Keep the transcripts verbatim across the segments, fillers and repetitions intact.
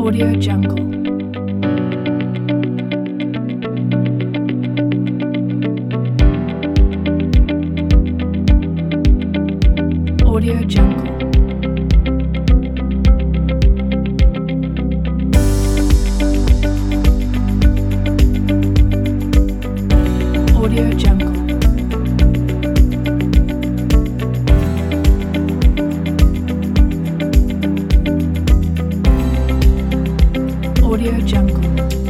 Audio Jungle. Audio Jungle. Audio Jungle. Audio Jungle.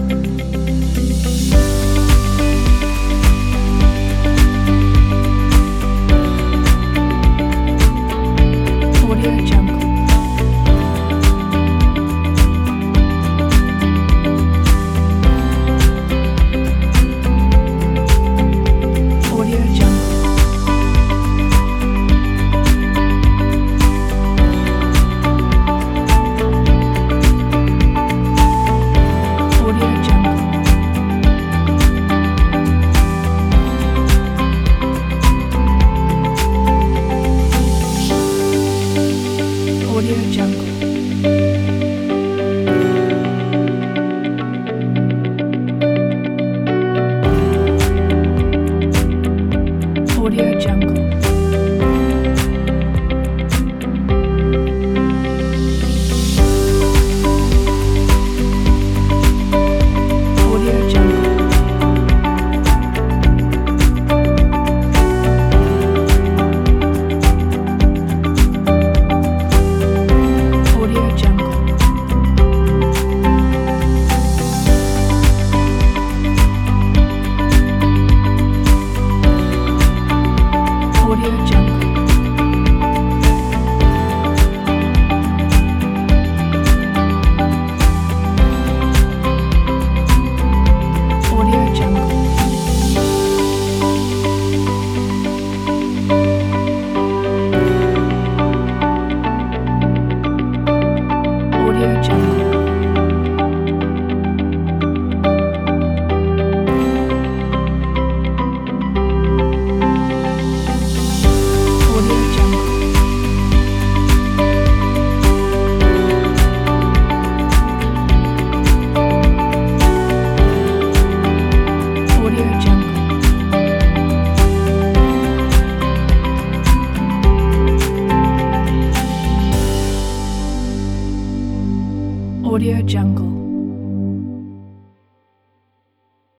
Audio Jungle. Audio Jungle. Audio Jungle. Audio Jungle. Audio Jungle. Audio Jungle. Audio Jungle. Audio Jungle. Audio Jungle. Audio Jungle. Audio Jungle. Audio Jungle. Audio Jungle.